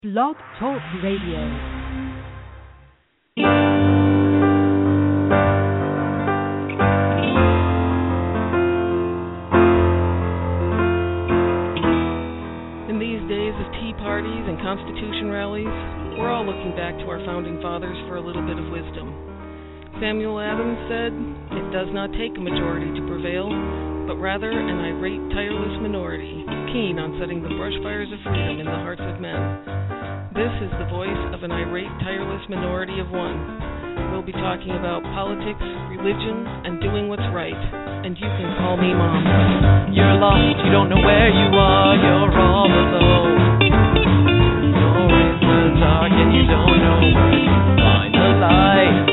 Blog Talk Radio. In these days of tea parties and Constitution rallies, we're all looking back to our founding fathers for a little bit of wisdom. Samuel Adams said, "It does not take a majority to prevail, but rather an irate, tireless minority, keen on setting the brush fires of freedom in the hearts of men." This is the voice of an irate, tireless minority of one. We'll be talking about politics, religion, and doing what's right. And you can call me Mom. You're lost, you don't know where you are, you're all alone. You're in the dark and you don't know where to find the light.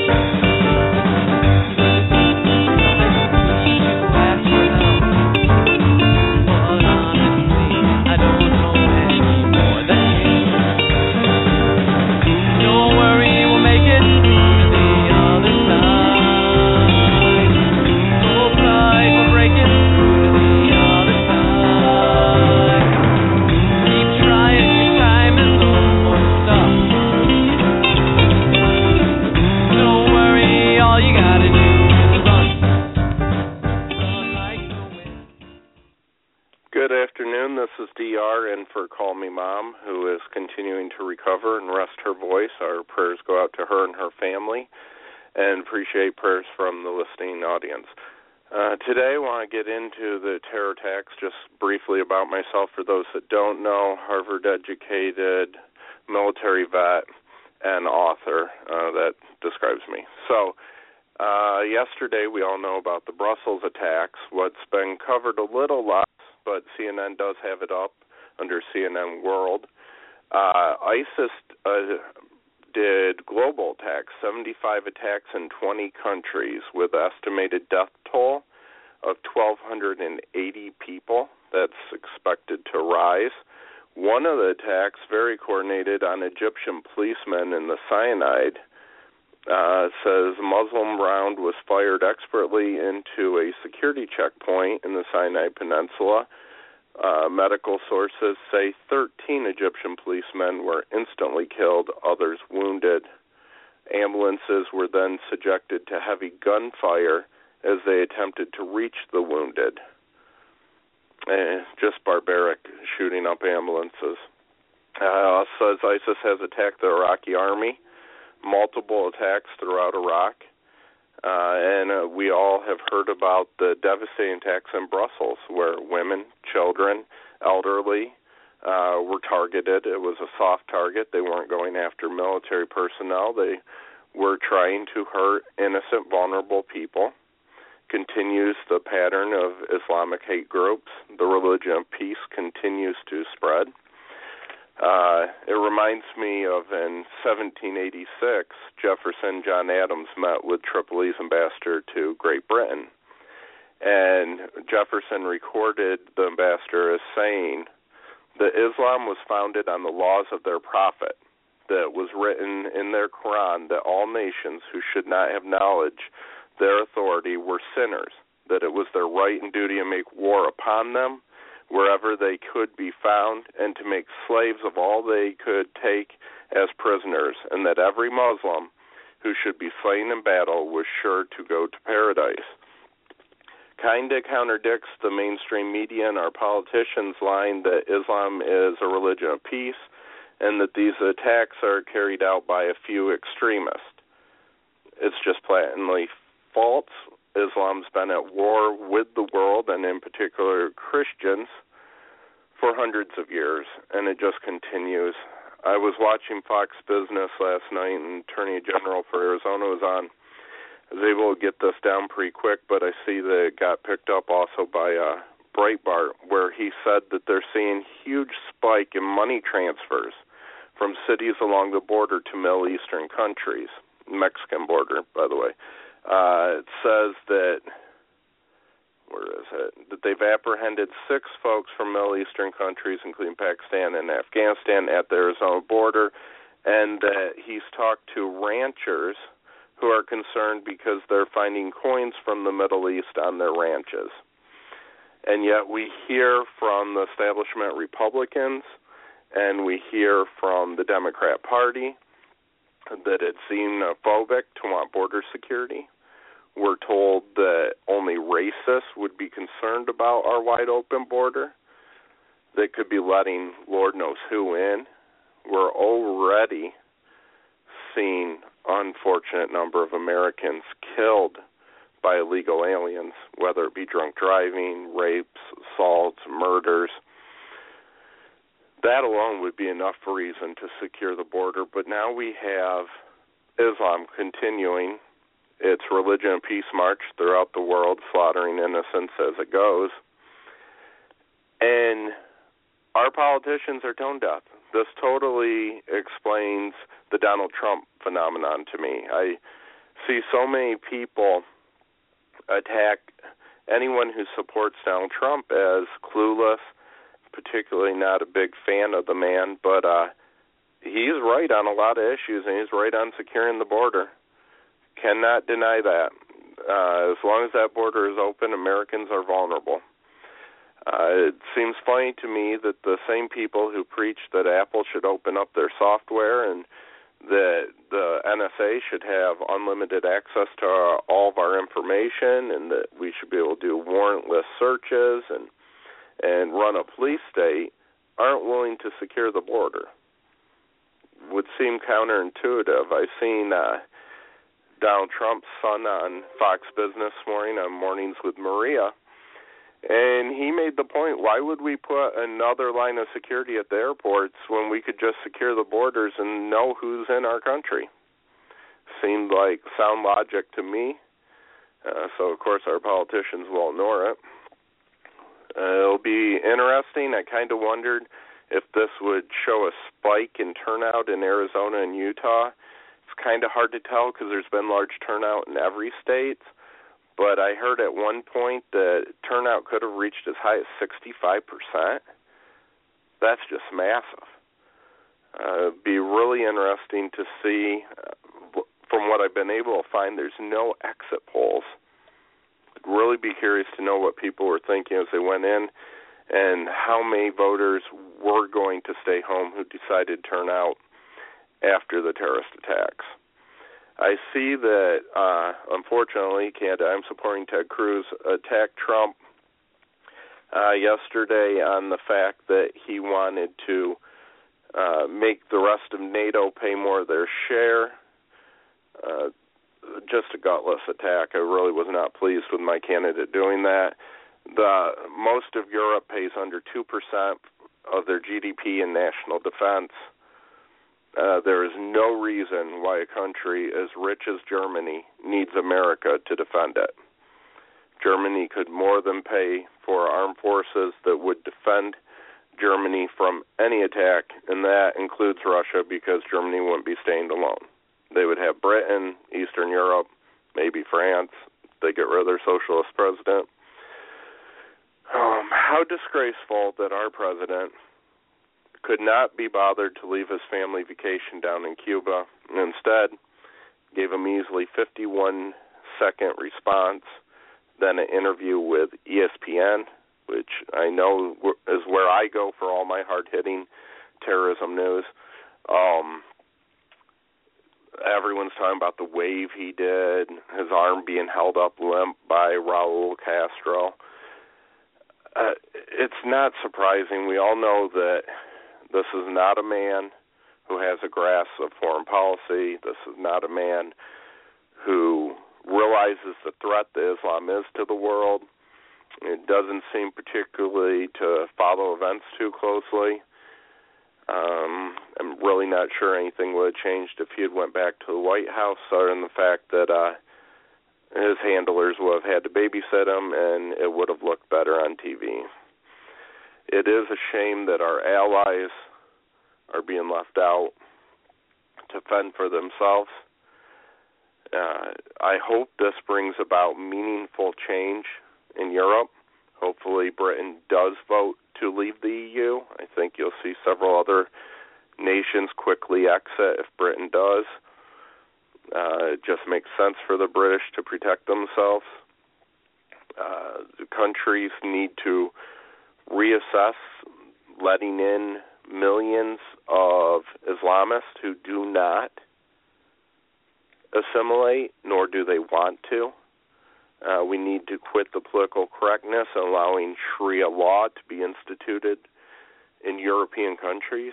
This is DR in for Call Me Mom, who is continuing to recover and rest her voice. Our prayers go out to her and her family, and appreciate prayers from the listening audience. Today I want to get into the terror attacks, just briefly about myself. For those that don't know, Harvard-educated, military vet, and author. That describes me. So, yesterday we all know about the Brussels attacks. What's been covered a little less, but CNN does have it up under CNN World. ISIS did global attacks, 75 attacks in 20 countries with an estimated death toll of 1,280 people. That's expected to rise. One of the attacks, very coordinated on Egyptian policemen in the Sinai, says a Muslim round was fired expertly into a security checkpoint in the Sinai Peninsula. Medical sources say 13 Egyptian policemen were instantly killed, others wounded. Ambulances were then subjected to heavy gunfire as they attempted to reach the wounded. Just barbaric, shooting up ambulances. Says ISIS has attacked the Iraqi army, multiple attacks throughout Iraq, and we all have heard about the devastating attacks in Brussels where women, children, elderly were targeted. It was a soft target. They weren't going after military personnel. They were trying to hurt innocent, vulnerable people. Continues the pattern of Islamic hate groups. The religion of peace continues to spread. It reminds me of in 1786, Jefferson John Adams met with Tripoli's ambassador to Great Britain. And Jefferson recorded the ambassador as saying that Islam was founded on the laws of their prophet, that was written in their Quran that all nations who should not have knowledge their authority were sinners, that it was their right and duty to make war upon them wherever they could be found, and to make slaves of all they could take as prisoners, and that every Muslim who should be slain in battle was sure to go to paradise. Kind of contradicts the mainstream media and our politicians' line that Islam is a religion of peace, and that these attacks are carried out by a few extremists. It's just blatantly false. Islam's been at war with the world, and in particular Christians, for hundreds of years, and it just continues. I was watching Fox Business last night, and Attorney General for Arizona was on. I was able to get this down pretty quick, but I see that it got picked up also by Breitbart, where he said that they're seeing huge spike in money transfers from cities along the border to Middle Eastern countries, Mexican border, by the way. It says that, that they've apprehended 6 folks from Middle Eastern countries, including Pakistan and Afghanistan, at the Arizona border, and that he's talked to ranchers who are concerned because they're finding coins from the Middle East on their ranches. And yet we hear from the establishment Republicans and we hear from the Democrat Party that it's xenophobic to want border security. We're told that only racists would be concerned about our wide open border. They could be letting Lord knows who in. We're already seeing unfortunate number of Americans killed by illegal aliens, whether it be drunk driving, rapes, assaults, murders. That alone would be enough reason to secure the border, but now we have Islam continuing its religion and peace march throughout the world, slaughtering innocents as it goes. And our politicians are tone deaf. This totally explains the Donald Trump phenomenon to me. I see so many people attack anyone who supports Donald Trump as clueless, particularly not a big fan of the man, but he's right on a lot of issues, and he's right on securing the border. Cannot deny that. As long as that border is open, Americans are vulnerable. It seems funny to me that the same people who preach that Apple should open up their software and that the NSA should have unlimited access to all of our information and that we should be able to do warrantless searches and run a police state aren't willing to secure the border. Would seem counterintuitive. I've seen Donald Trump's son on Fox Business Morning on Mornings with Maria, and he made the point, why would we put another line of security at the airports when we could just secure the borders and know who's in our country? Seemed like sound logic to me, so of course our politicians will ignore it. It'll be interesting. I kind of wondered if this would show a spike in turnout in Arizona and Utah. It's kind of hard to tell because there's been large turnout in every state. But I heard at one point that turnout could have reached as high as 65%. That's just massive. It'd be really interesting to see. From what I've been able to find, there's no exit polls. I'd really be curious to know what people were thinking as they went in and how many voters were going to stay home who decided to turn out after the terrorist attacks. I see that, unfortunately, Canada, I'm supporting Ted Cruz, attacked Trump yesterday on the fact that he wanted to make the rest of NATO pay more of their share. Just a gutless attack. I really was not pleased with my candidate doing that. Most of Europe pays under 2% of their GDP in national defense. There is no reason why a country as rich as Germany needs America to defend it. Germany could more than pay for armed forces that would defend Germany from any attack, and that includes Russia, because Germany wouldn't be staying alone. They would have Britain, Eastern Europe, maybe France. They get rid of their socialist president. How disgraceful that our president could not be bothered to leave his family vacation down in Cuba, and instead gave a measly 51-second response, then an interview with ESPN, which I know is where I go for all my hard-hitting terrorism news. Everyone's talking about the wave he did, his arm being held up limp by Raul Castro. It's not surprising. We all know that this is not a man who has a grasp of foreign policy. This is not a man who realizes the threat that Islam is to the world. It doesn't seem particularly to follow events too closely. I'm really not sure anything would have changed if he had went back to the White House, other than the fact that his handlers would have had to babysit him, and it would have looked better on TV. It is a shame that our allies are being left out to fend for themselves. I hope this brings about meaningful change in Europe. Hopefully Britain does vote to leave the EU. I think you'll see several other nations quickly exit if Britain does. It just makes sense for the British to protect themselves. The countries need to reassess letting in millions of Islamists who do not assimilate, nor do they want to. We need to quit the political correctness and allowing Sharia law to be instituted in European countries.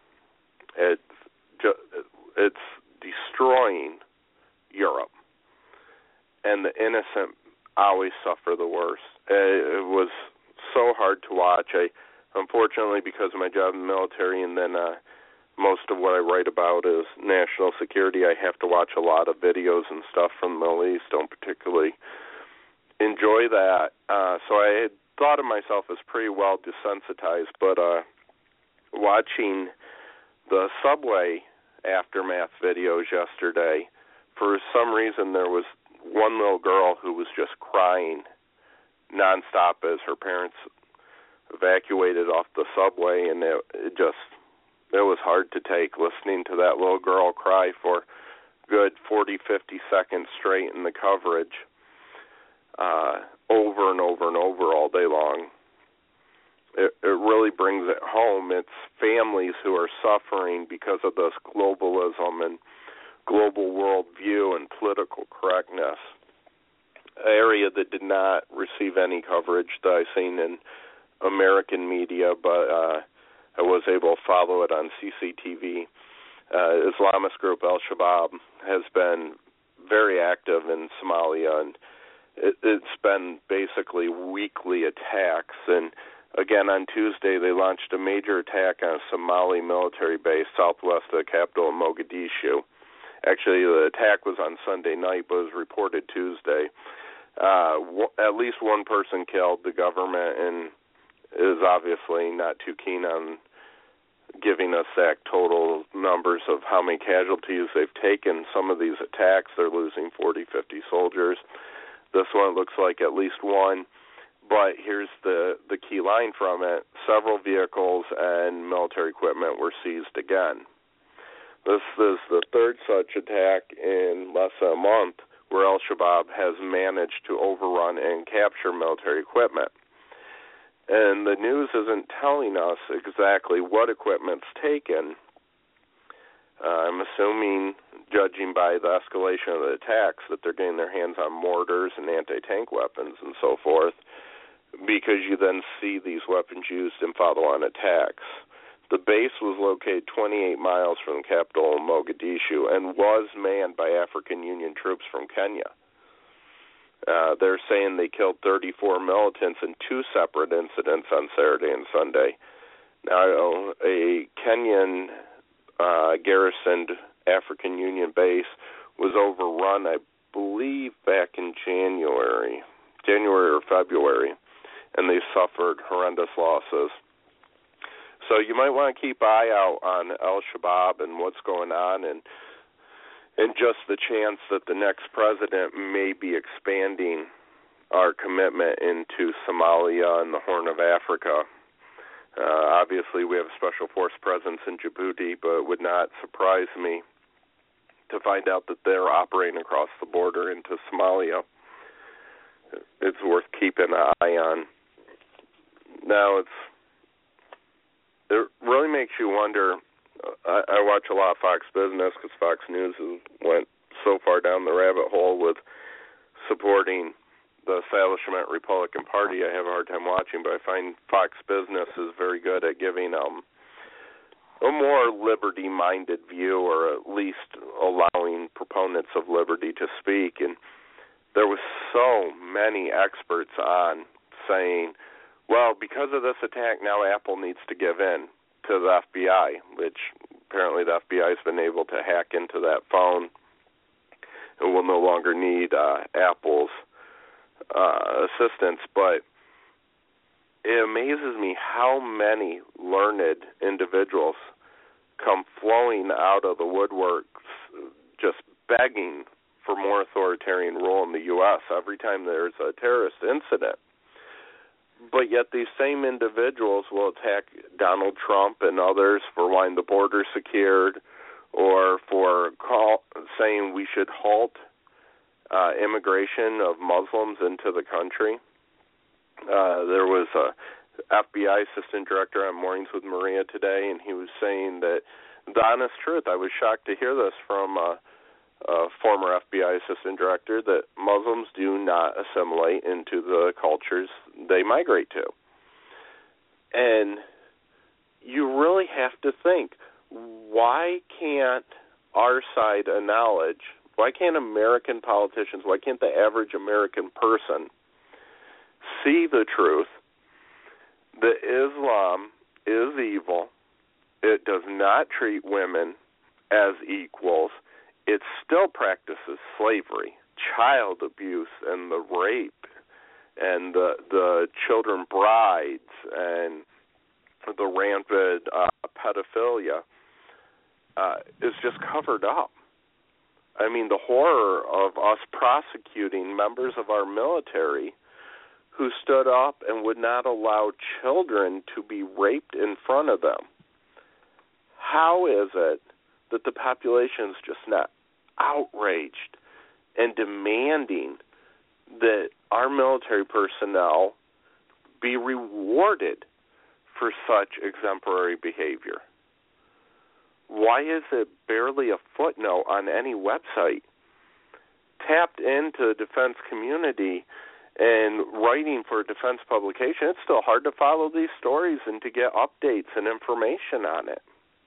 It's destroying Europe, and the innocent always suffer the worst. It was so hard to watch. Unfortunately, because of my job in the military, and then most of what I write about is national security, I have to watch a lot of videos and stuff from the Middle East. Don't particularly enjoy that. So I had thought of myself as pretty well desensitized, but watching the subway aftermath videos yesterday, for some reason there was one little girl who was just crying nonstop as her parents evacuated off the subway, and it was hard to take listening to that little girl cry for good 40, 50 seconds straight in the coverage, over and over and over all day long. It really brings it home. It's families who are suffering because of this globalism and global worldview and political correctness. An area that did not receive any coverage that I've seen in American media, but I was able to follow it on CCTV. Islamist group Al-Shabaab has been very active in Somalia, and it's been basically weekly attacks. And again, on Tuesday, they launched a major attack on a Somali military base southwest of the capital of Mogadishu. Actually, the attack was on Sunday night, but was reported Tuesday. At least one person killed. The government and is obviously not too keen on giving us exact total numbers of how many casualties they've taken. Some of these attacks, they're losing 40, 50 soldiers. This one looks like at least one. But here's the key line from it. Several vehicles and military equipment were seized again. This is the third such attack in less than a month where Al-Shabaab has managed to overrun and capture military equipment. And the news isn't telling us exactly what equipment's taken. I'm assuming, judging by the escalation of the attacks, that they're getting their hands on mortars and anti-tank weapons and so forth, because you then see these weapons used in follow-on attacks. The base was located 28 miles from the capital, Mogadishu, and was manned by African Union troops from Kenya. They're saying they killed 34 militants in two separate incidents on Saturday and Sunday. Now, a Kenyan garrisoned African Union base was overrun, I believe, back in January or February, and they suffered horrendous losses. So you might want to keep an eye out on Al-Shabaab and what's going on, and just the chance that the next president may be expanding our commitment into Somalia and the Horn of Africa. Obviously, we have a special force presence in Djibouti, but it would not surprise me to find out that they're operating across the border into Somalia. It's worth keeping an eye on. Now, it really makes you wonder. I watch a lot of Fox Business because Fox News went so far down the rabbit hole with supporting the establishment Republican Party. I have a hard time watching, but I find Fox Business is very good at giving a more liberty-minded view, or at least allowing proponents of liberty to speak. And there was so many experts on saying, well, because of this attack, now Apple needs to give in to the FBI, which apparently the FBI has been able to hack into that phone and will no longer need Apple's assistance. But it amazes me how many learned individuals come flowing out of the woodworks just begging for more authoritarian rule in the U.S. every time there's a terrorist incident. But yet these same individuals will attack Donald Trump and others for wanting the border secured, or for saying we should halt immigration of Muslims into the country. There was FBI assistant director on Mornings with Maria today, and he was saying that the honest truth, I was shocked to hear this from a former FBI assistant director, that Muslims do not assimilate into the cultures they migrate to. And you really have to think, why can't our side acknowledge, why can't American politicians, why can't the average American person see the truth that Islam is evil, it does not treat women as equals, it still practices slavery, child abuse, and the rape, and the children brides, and the rampant pedophilia is just covered up. I mean, the horror of us prosecuting members of our military who stood up and would not allow children to be raped in front of them. How is it that the population is just not outraged and demanding that our military personnel be rewarded for such exemplary behavior? Why is it barely a footnote on any website? Tapped into the defense community and writing for a defense publication, it's still hard to follow these stories and to get updates and information on it.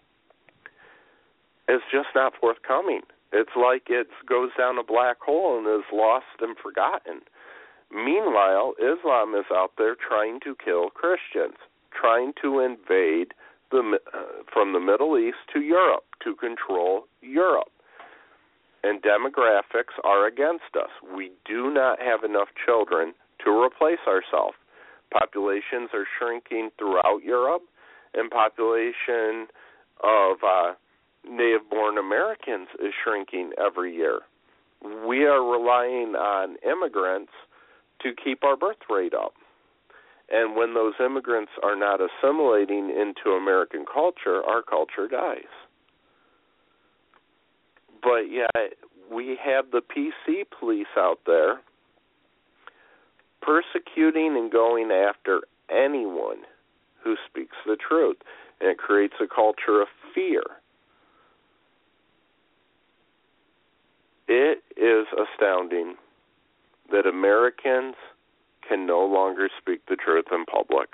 It's just not forthcoming. It's like it goes down a black hole and is lost and forgotten. Meanwhile, Islam is out there trying to kill Christians, trying to invade from the Middle East to Europe, to control Europe. And demographics are against us. We do not have enough children to replace ourselves. Populations are shrinking throughout Europe, and population of native-born Americans is shrinking every year. We are relying on immigrants to keep our birth rate up. And when those immigrants are not assimilating into American culture, our culture dies. But yet we have the PC police out there persecuting and going after anyone who speaks the truth. And it creates a culture of fear. It is astounding that Americans can no longer speak the truth in public.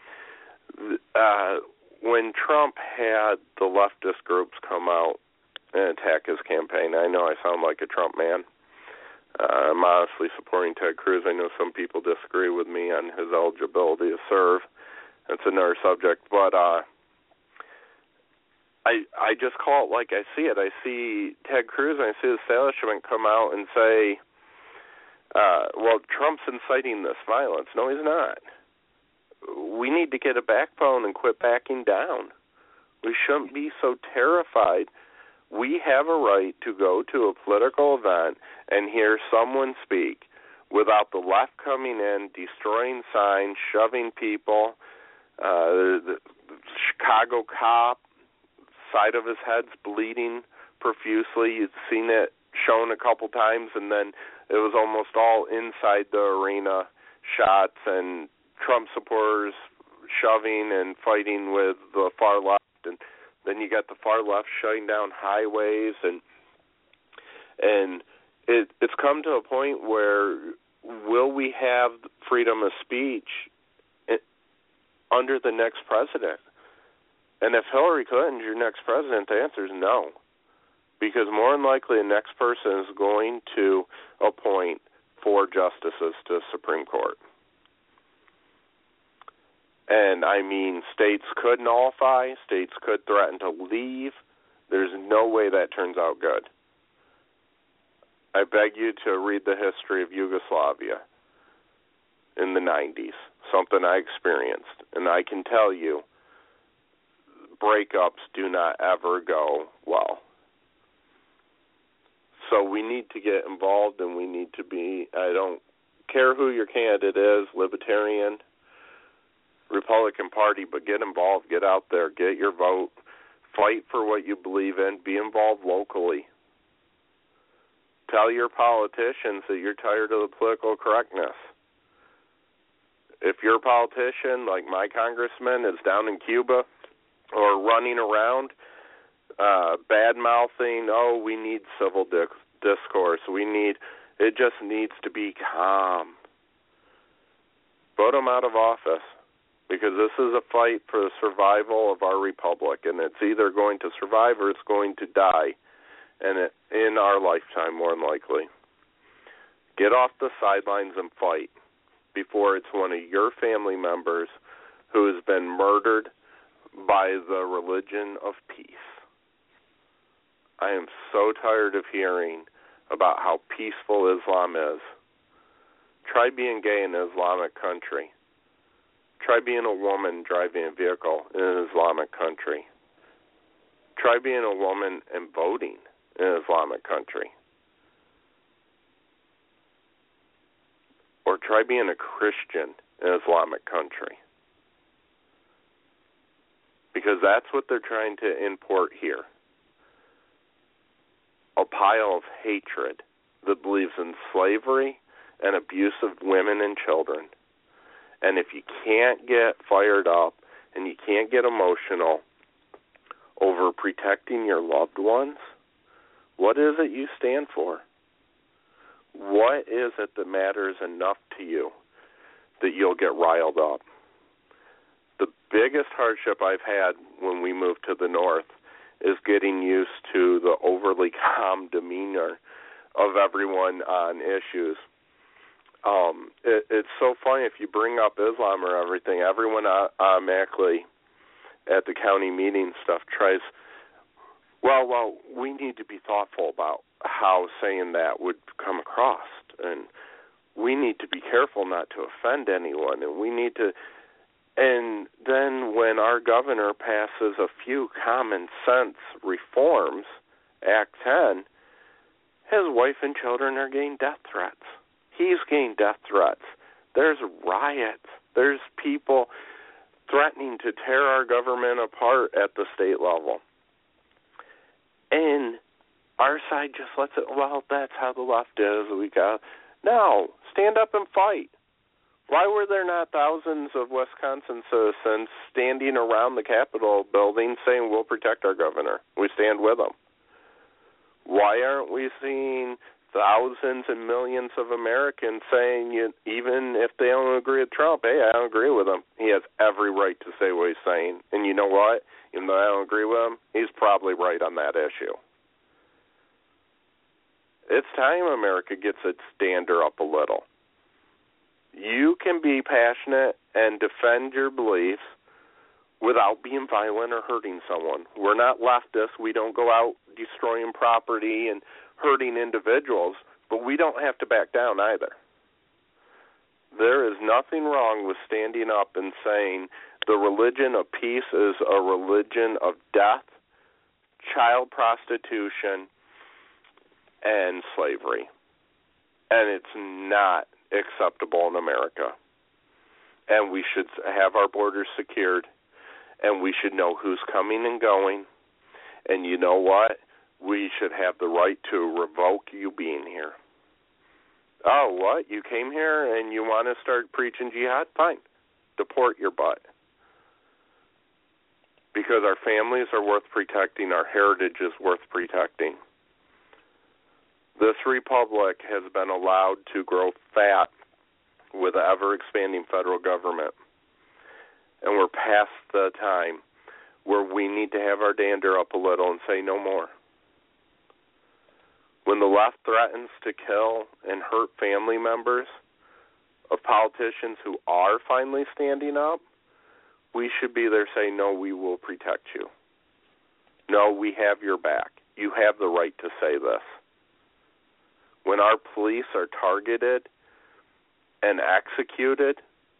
When Trump had the leftist groups come out and attack his campaign, I know I sound like a Trump man. I'm honestly supporting Ted Cruz. I know some people disagree with me on his eligibility to serve. That's another subject. But I just call it like I see it. I see Ted Cruz and I see the establishment come out and say, well, Trump's inciting this violence. No, he's not. We need to get a backbone and quit backing down. We shouldn't be so terrified. We have a right to go to a political event and hear someone speak without the left coming in, destroying signs, shoving people. The Chicago cop, side of his head's bleeding profusely. You've seen it shown a couple times, and then it was almost all inside the arena shots, and Trump supporters shoving and fighting with the far left, and then you got the far left shutting down highways, and it's come to a point where will we have freedom of speech under the next president? And if Hillary Clinton's your next president, the answer is no. Because more than likely the next person is going to appoint 4 justices to the Supreme Court. And, I mean, states could nullify, states could threaten to leave. There's no way that turns out good. I beg you to read the history of Yugoslavia in the 90s, something I experienced. And I can tell you, breakups do not ever go well. So we need to get involved, and we need to be, I don't care who your candidate is, Libertarian, Republican Party, but get involved, get out there, get your vote, fight for what you believe in, be involved locally. Tell your politicians that you're tired of the political correctness. if your politician, like my congressman, is down in Cuba or running around bad-mouthing, oh, we need civil discourse, it just needs to be calm. Vote him out of office, because this is a fight for the survival of our republic, and it's either going to survive or it's going to die, and in our lifetime, more than likely. Get off the sidelines and fight before it's one of your family members who has been murdered by the religion of peace. I am so tired of hearing about how peaceful Islam is. Try being gay in an Islamic country. Try being a woman driving a vehicle in an Islamic country. Try being a woman and voting in an Islamic country. Or try being a Christian in an Islamic country. Because that's what they're trying to import here. A pile of hatred that believes in slavery and abuse of women and children. And if you can't get fired up and you can't get emotional over protecting your loved ones, what is it you stand for? What is it that matters enough to you that you'll get riled up? The biggest hardship I've had when we moved to the north is getting used to the overly calm demeanor of everyone on issues. It's so funny, if you bring up Islam or everything, everyone automatically at the county meeting stuff tries, well, we need to be thoughtful about how saying that would come across, and we need to be careful not to offend anyone, and we need to. And then when our governor passes a few common sense reforms, Act 10, his wife and children are getting death threats. He's getting death threats. There's riots. There's people threatening to tear our government apart at the state level. And our side just lets it, well, that's how the left is. No, stand up and fight. Why were there not thousands of Wisconsin citizens standing around the Capitol building saying we'll protect our governor? We stand with him. Why aren't we seeing thousands and millions of Americans saying, even if they don't agree with Trump, hey, I don't agree with him. He has every right to say what he's saying. And you know what? Even though I don't agree with him, he's probably right on that issue. It's time America gets its dander up a little. You can be passionate and defend your beliefs without being violent or hurting someone. We're not leftists. We don't go out destroying property and hurting individuals, but we don't have to back down either. There is nothing wrong with standing up and saying the religion of peace is a religion of death, child prostitution, and slavery. And it's not acceptable in America. And we should have our borders secured, and we should know who's coming and going. And you know what? We should have the right to revoke you being here. Oh, what? You came here and you want to start preaching jihad? Fine. Deport your butt. Because our families are worth protecting, our heritage is worth protecting. This republic has been allowed to grow fat with an ever-expanding federal government. And we're past the time where we need to have our dander up a little and say no more. When the left threatens to kill and hurt family members of politicians who are finally standing up, we should be there saying, no, we will protect you. No, we have your back. You have the right to say this. When our police are targeted and executed,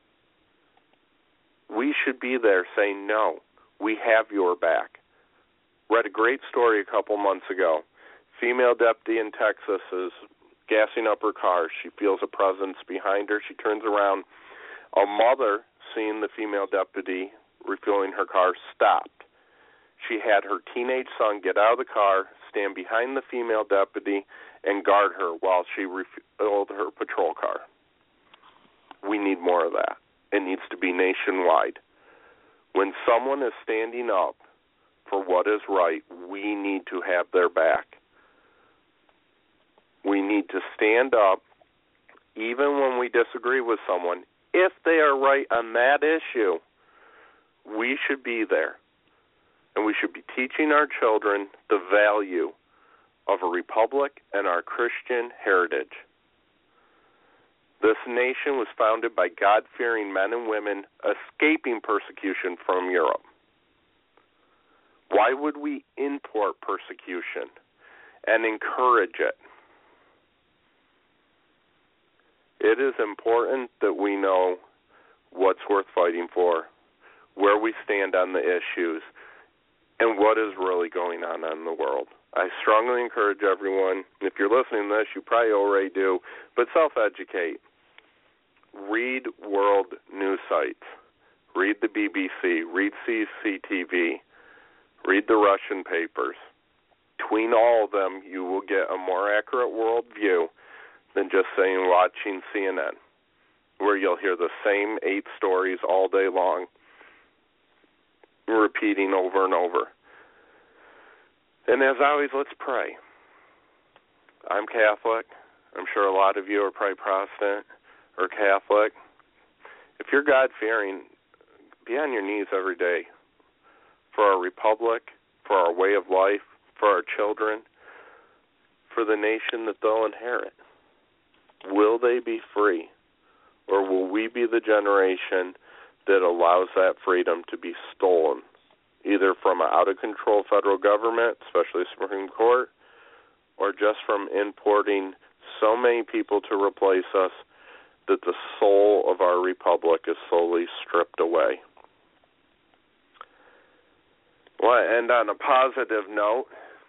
we should be there saying, no, we have your back. Read a great story a couple months ago. Female deputy in Texas is gassing up her car. She feels a presence behind her. She turns around. A mother, seeing the female deputy refueling her car, stopped. She had her teenage son get out of the car, stand behind the female deputy, and guard her while she refilled her patrol car. We need more of that. It needs to be nationwide. When someone is standing up for what is right, we need to have their back. We need to stand up even when we disagree with someone. If they are right on that issue, we should be there. And we should be teaching our children the value of a republic and our Christian heritage. This nation was founded by God-fearing men and women escaping persecution from Europe. Why would we import persecution and encourage it? It is important that we know what's worth fighting for, where we stand on the issues, and what is really going on in the world. I strongly encourage everyone, if you're listening to this, you probably already do, but self-educate. Read world news sites. Read the BBC. Read CCTV. Read the Russian papers. Between all of them, you will get a more accurate world view than just saying watching CNN, where you'll hear the same 8 stories all day long, repeating over and over. And as always, let's pray. I'm Catholic. I'm sure a lot of you are probably Protestant or Catholic. If you're God-fearing, be on your knees every day for our republic, for our way of life, for our children, for the nation that they'll inherit. Will they be free, or will we be the generation that allows that freedom to be stolen, either from an out-of-control federal government, especially Supreme Court, or just from importing so many people to replace us that the soul of our republic is slowly stripped away? Well, and on a positive note,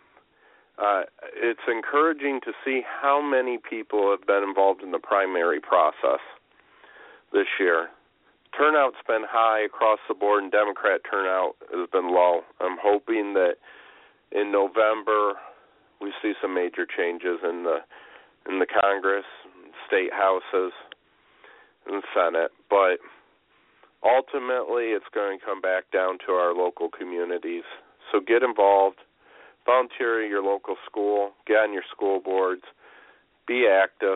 it's encouraging to see how many people have been involved in the primary process this year. Turnout's been high across the board, and Democrat turnout has been low. I'm hoping that in November we see some major changes in the Congress, state houses, and Senate. But ultimately, it's going to come back down to our local communities. So get involved. Volunteer at your local school. Get on your school boards. Be active.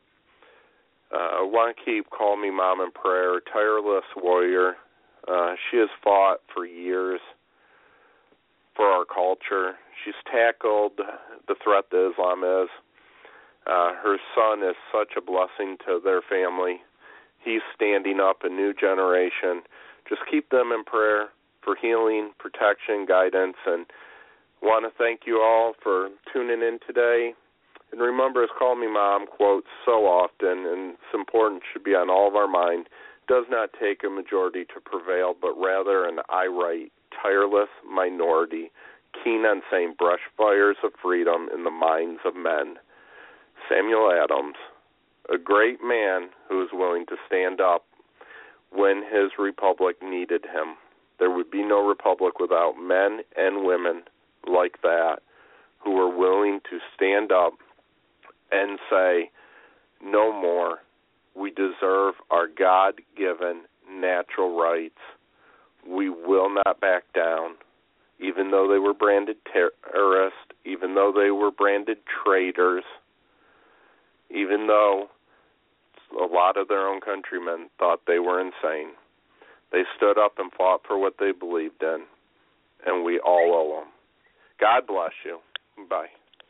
I want to keep Call Me Mom in prayer, tireless warrior. She has fought for years for our culture. She's tackled the threat that Islam is. Her son is such a blessing to their family. He's standing up a new generation. Just keep them in prayer for healing, protection, guidance, and want to thank you all for tuning in today. And remember, as Call Me Mom quotes so often, and it's important, should be on all of our mind, does not take a majority to prevail, but rather an irate, tireless minority, keen on saying brush fires of freedom in the minds of men. Samuel Adams, a great man who was willing to stand up when his republic needed him. There would be no republic without men and women like that who were willing to stand up and say, no more. We deserve our God-given natural rights. We will not back down, even though they were branded terrorists, even though they were branded traitors, even though a lot of their own countrymen thought they were insane. They stood up and fought for what they believed in, and we all owe them. God bless you. Bye.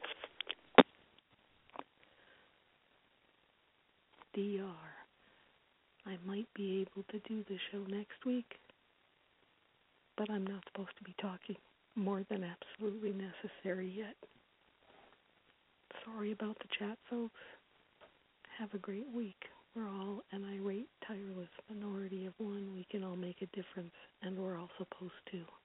DR. I might be able to do the show next week, but I'm not supposed to be talking more than absolutely necessary yet. Sorry about the chat, folks. Have a great week. We're all an irate, tireless minority of one. We can all make a difference, and we're all supposed to.